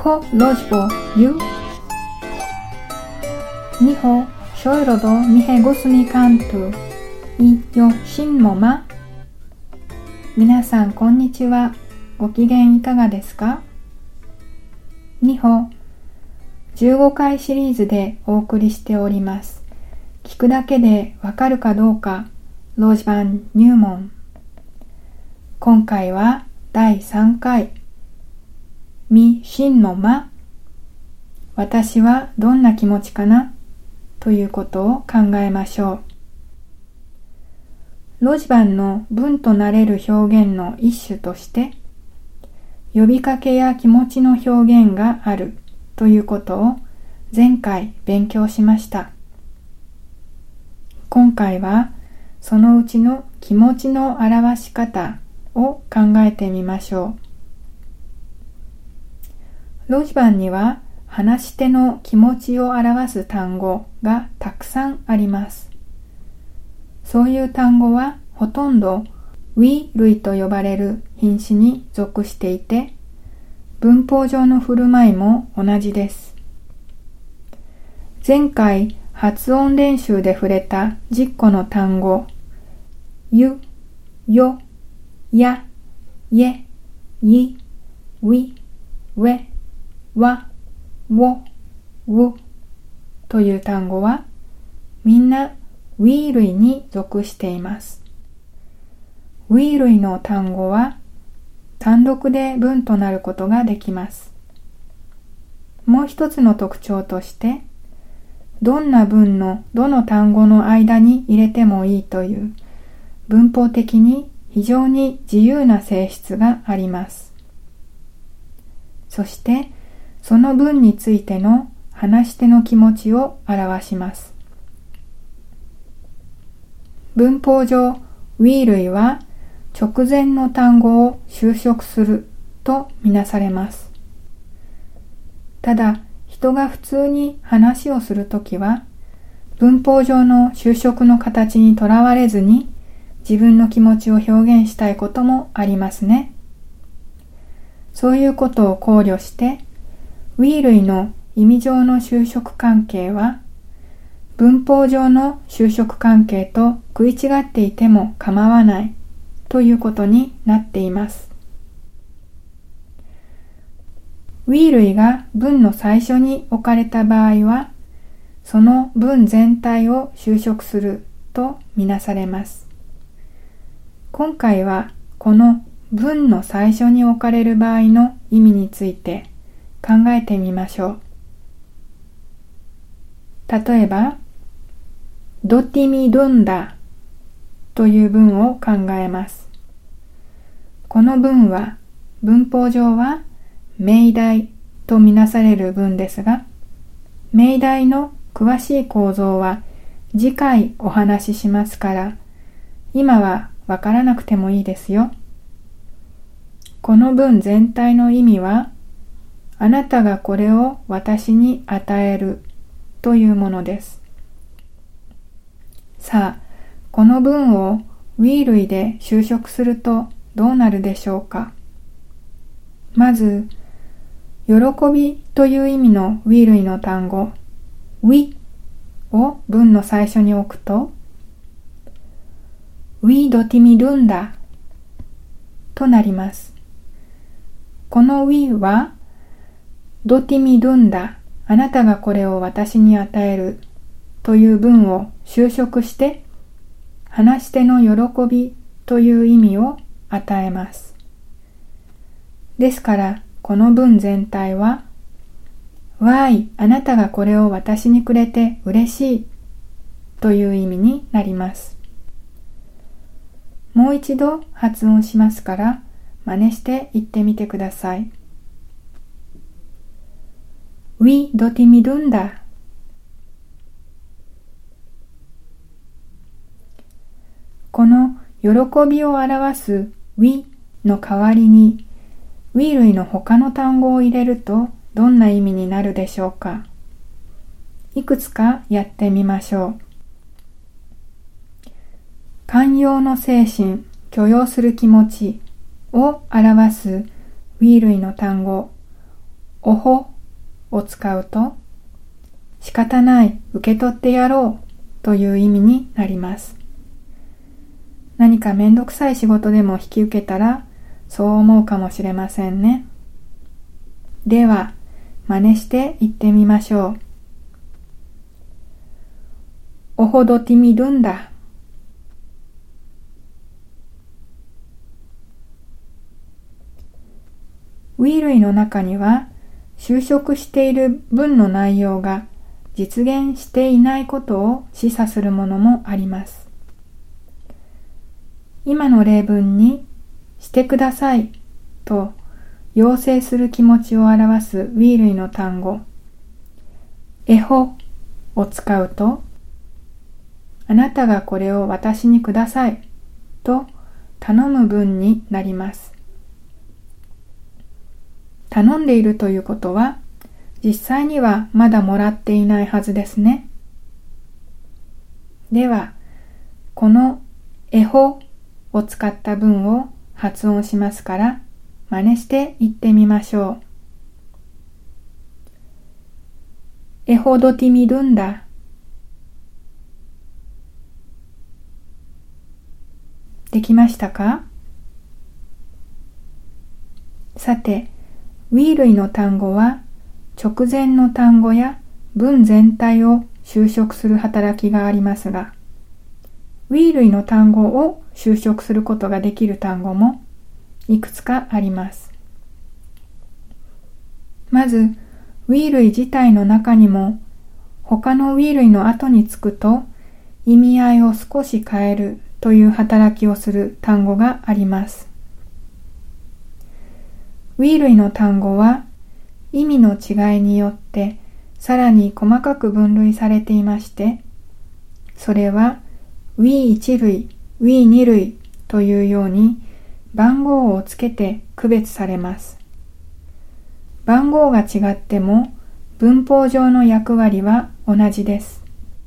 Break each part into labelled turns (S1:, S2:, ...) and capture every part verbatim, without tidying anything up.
S1: 호로즈보 유ニホショイロドニヘゴスニカントゥイヨシンモマ。皆さんこんにちは。ご機嫌いかがですか？ニホじゅうごかいシリーズでお送りしております。聞くだけでわかるかどうかロジバン入門。今回はだいさんかいミシンモマ。私はどんな気持ちかなということを考えましょう。ロジバンの文となれる表現の一種として呼びかけや気持ちの表現があるということを前回勉強しました。今回はそのうちの気持ちの表し方を考えてみましょう。ロジバンには話し手の気持ちを表す単語がたくさんあります。そういう単語はほとんど We 類と呼ばれる品詞に属していて、文法上の振る舞いも同じです。前回発音練習で触れたじっこの単語、ゆ、よ、や、ye、い、we、we、わ、wo、wu という単語はみんな We 類に属しています。We 類の単語は単独で文となることができます。もう一つの特徴としてどんな文のどの単語の間に入れてもいいという文法的に非常に自由な性質があります。そしてその文についての話し手の気持ちを表します。文法上、We 類は直前の単語を修飾するとみなされます。ただ、人が普通に話をするときは、文法上の修飾の形にとらわれずに自分の気持ちを表現したいこともありますね。そういうことを考慮して、We 類の意味上の修飾関係は文法上の修飾関係と食い違っていても構わないということになっています。We 類が文の最初に置かれた場合はその文全体を修飾するとみなされます。今回はこの文の最初に置かれる場合の意味について考えてみましょう。例えば、どティミドンダという文を考えます。この文は文法上は命題とみなされる文ですが、命題の詳しい構造は次回お話ししますから、今はわからなくてもいいですよ。この文全体の意味は、あなたがこれを私に与えるというものです。さあ、この文を We 類で修飾するとどうなるでしょうか。まず、喜びという意味の We 類の単語 We を文の最初に置くと We do timidunda となります。この We はドティミドンダ、あなたがこれを私に与えるという文を修飾して話し手の喜びという意味を与えます。ですからこの文全体はわい、あなたがこれを私にくれて嬉しいという意味になります。もう一度発音しますから真似して言ってみてください。We do timidunda。この喜びを表す We の代わりに We 類の他の単語を入れるとどんな意味になるでしょうか。いくつかやってみましょう。寛容の精神、許容する気持ちを表す We 類の単語おほを使うと、仕方ない、受け取ってやろうという意味になります。何かめんどくさい仕事でも引き受けたら、そう思うかもしれませんね。では、真似して言ってみましょう。おほどティミルンダ。ウィー類の中には、修飾している文の内容が実現していないことを示唆するものもあります。今の例文に、してくださいと要請する気持ちを表すウィー類の単語、えほを使うと、あなたがこれを私にくださいと頼む文になります。頼んでいるということは、実際にはまだもらっていないはずですね。では、このえほを使った文を発音しますから、真似して言ってみましょう。えほどティミルンダ。できましたか？さて、ウィー類の単語は直前の単語や文全体を修飾する働きがありますが、ウィー類の単語を修飾することができる単語もいくつかあります。まず、ウィー類自体の中にも他のウィー類の後につくと意味合いを少し変えるという働きをする単語があります。ウィー類の単語は意味の違いによってさらに細かく分類されていまして、それはウィーいち類、ウィーに類というように番号をつけて区別されます。番号が違っても文法上の役割は同じです。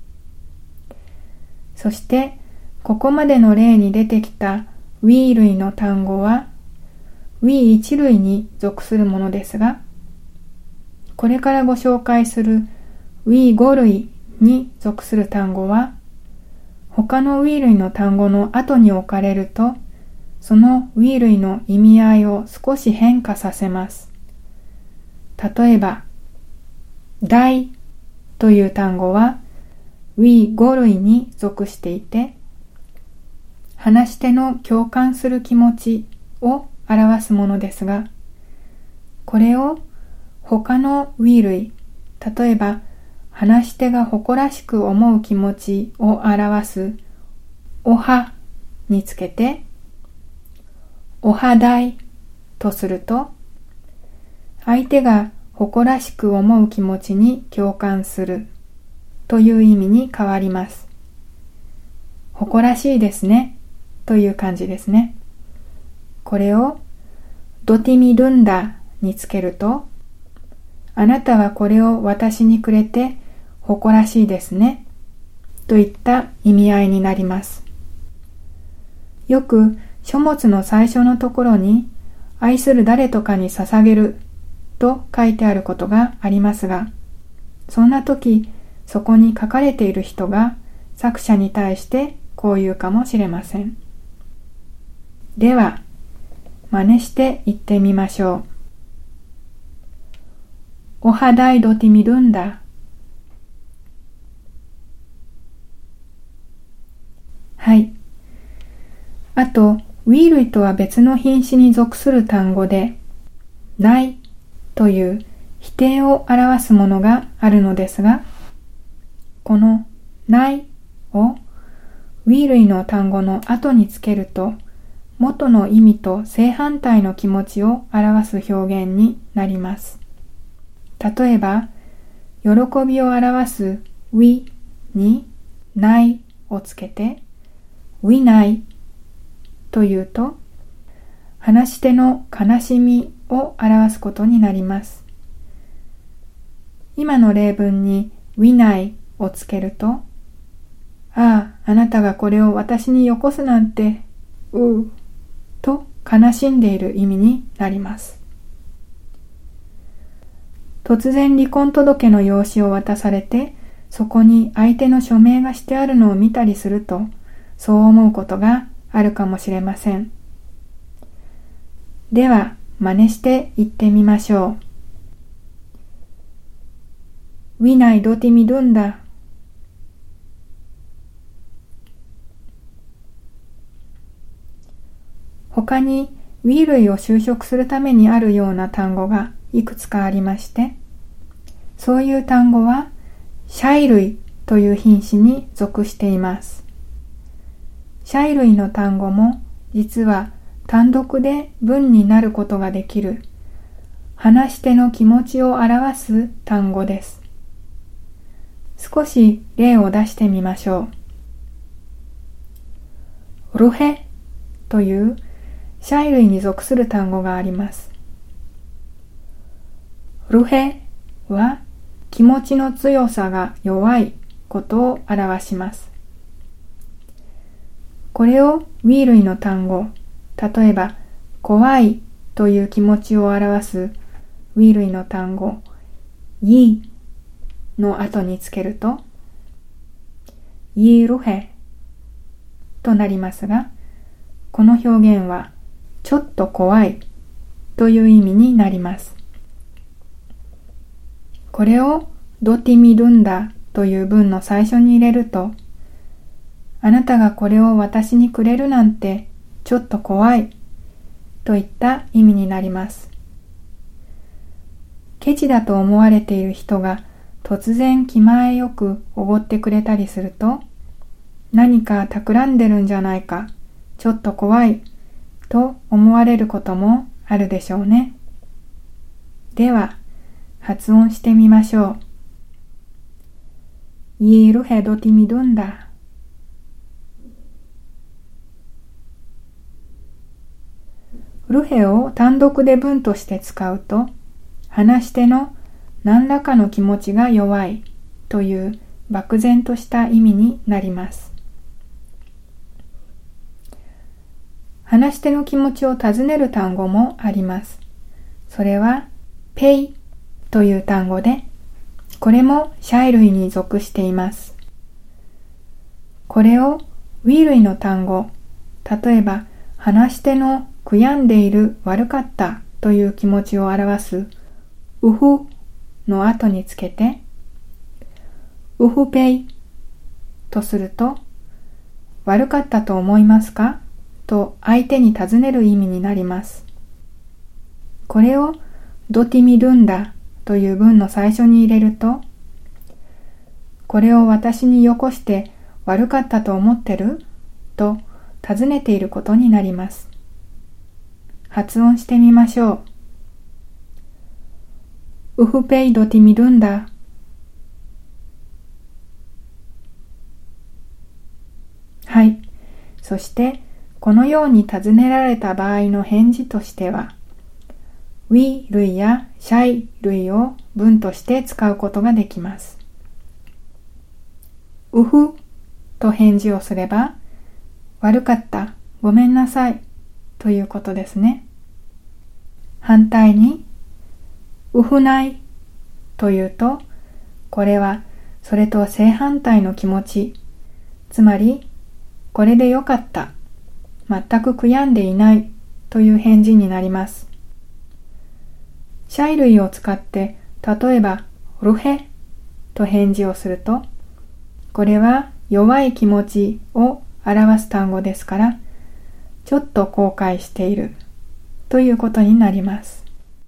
S1: そしてここまでの例に出てきたウィー類の単語はウィーいち類に属するものですが、これからご紹介するウィーご類に属する単語は他のウィー類の単語の後に置かれると、そのウィー類の意味合いを少し変化させます。例えば、大という単語はウィーご類に属していて、話し手の共感する気持ちを表すものですが、これを他のウィー類、例えば話し手が誇らしく思う気持ちを表すおはにつけて、おはだいとすると、相手が誇らしく思う気持ちに共感するという意味に変わります。誇らしいですねという感じですね。これをドティミルンダにつけると、あなたはこれを私にくれて誇らしいですねといった意味合いになります。よく書物の最初のところに愛する誰とかに捧げると書いてあることがありますが、そんな時そこに書かれている人が作者に対してこう言うかもしれません。では真似して言ってみましょう。おはだいどティミルンダ。はい。あと、ウィー類とは別の品詞に属する単語で、ないという否定を表すものがあるのですが、このないをウィー類の単語の後につけると、元の意味と正反対の気持ちを表す表現になります。例えば、喜びを表す we にないをつけて we ないというと、話し手の悲しみを表すことになります。今の例文に we ないをつけると、ああ、あなたがこれを私によこすなんて、うう、と悲しんでいる意味になります。 突然離婚届の用紙を渡されて、そこに相手の署名がしてあるのを見たりすると、そう思うことがあるかもしれません。では、真似して言ってみましょう。Winay doti midunda。他に Wi 類を修飾するためにあるような単語がいくつかありまして、そういう単語はシャイ類という品詞に属しています。シャイ類の単語も実は単独で文になることができる話し手の気持ちを表す単語です。少し例を出してみましょう。ルヘというシャイ類に属する単語があります。ルヘは気持ちの強さが弱いことを表します。これを Wi 類の単語、例えば怖いという気持ちを表す Wi 類の単語 Yi の後につけると Yi ruhe となりますが、この表現はちょっと怖いという意味になります。これをドティミルンダという文の最初に入れると、あなたがこれを私にくれるなんてちょっと怖いといった意味になります。ケチだと思われている人が突然気前よくおごってくれたりすると、何か企んでるんじゃないか、ちょっと怖いと思われることもあるでしょうね。では、発音してみましょう。Yi ruhe doti midunda。ルヘを単独で文として使うと、話し手の何らかの気持ちが弱いという漠然とした意味になります。話し手の気持ちを尋ねる単語もあります。それは、ペイという単語で、これもシャイ類に属しています。これを Wi 類の単語、例えば話し手の悔やんでいる悪かったという気持ちを表すウフの後につけて、ウフペイとすると、悪かったと思いますかと相手に尋ねる意味になります。これをドティミルンダという文の最初に入れると、これを私によこして悪かったと思ってると尋ねていることになります。発音してみましょう。ウフペイドティミルンダ。はい。そして、このように尋ねられた場合の返事としては、Wi 類やシャイ類を文として使うことができます。うふと返事をすれば、悪かった、ごめんなさいということですね。反対に、うふないというと、これはそれと正反対の気持ち、つまり、これでよかった、全く悔やんでいないという返事になります。シャイ類を使って、例えば、ルヘと返事をすると、これは弱い気持ちを表す単語ですから、ちょっと後悔しているということになります。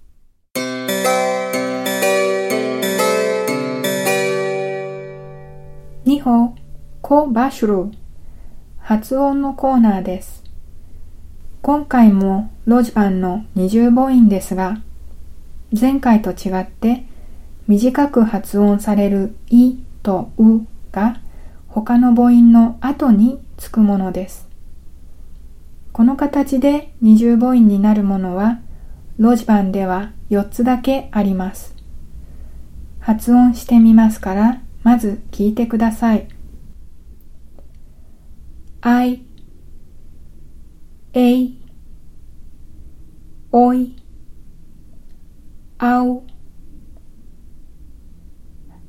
S1: にほ、コバシュル、発音のコーナーです。今回もロジバンの二重母音ですが、前回と違って短く発音されるいとうが他の母音の後につくものです。この形で二重母音になるものはロジバンではよっつだけあります。発音してみますから、まず聞いてください。I、A、おい、あう、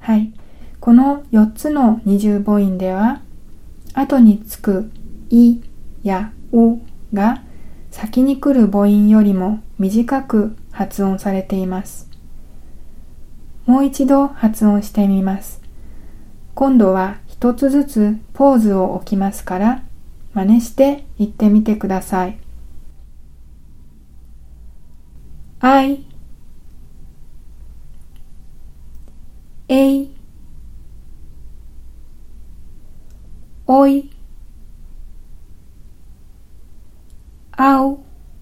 S1: はい。このよっつの二重母音では、後につくいやうが先に来る母音よりも短く発音されています。もう一度発音してみます。今度は一つずつポーズを置きますから、真似して言ってみてください。I、A、おい、あう。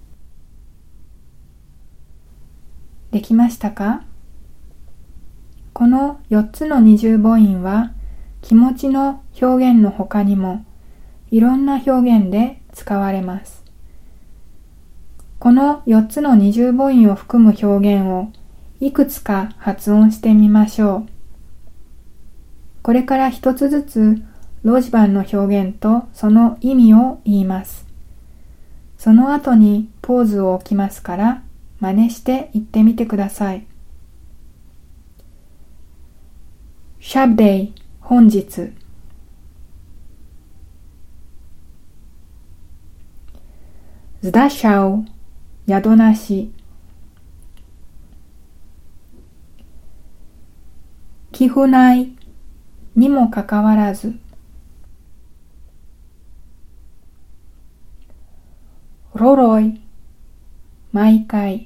S1: できましたか？このよっつの二重母音は気持ちの表現の他にもいろんな表現で使われます。このよっつの二重母音を含む表現をいくつか発音してみましょう。これから一つずつロジバンの表現とその意味を言います。その後にポーズを置きますから真似して言ってみてください。シャブデイ、本日。ズダシャウ、宿なし。寄付ないにもかかわらず。ロロイ、毎回。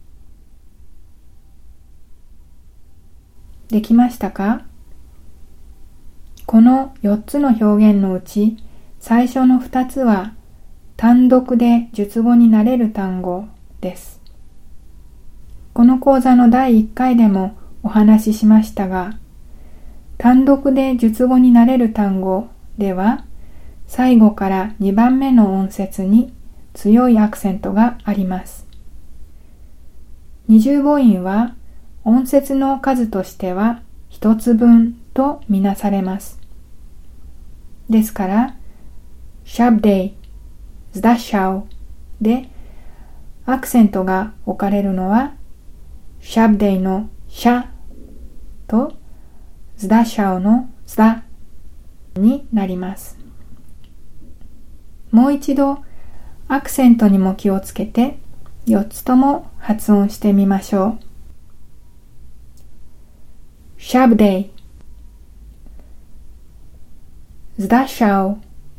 S1: できましたか？このよっつの表現のうち、最初のふたつは単独で述語になれる単語です。この講座のだいいっかいでもお話ししましたが、単独で述語になれる単語では、最後からにばんめの音節に強いアクセントがあります。二重母音は音節の数としてはひとつぶんとみなされます。ですから、シャブデイ、ズダシャウでアクセントが置かれるのは、シャブデイのシャとズダシャウのズダになります。もう一度アクセントにも気をつけてよっつとも発音してみましょう。シャブデイ、ズダシャウ、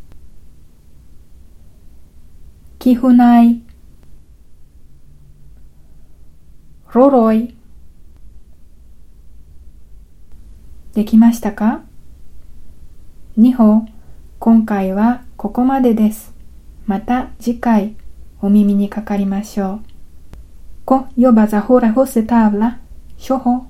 S1: 寄付ない、ロロイ。できましたか？にほ、今回はここまでです。また次回お耳にかかりましょう。Ko yo vas a jugar a José Tabla, yo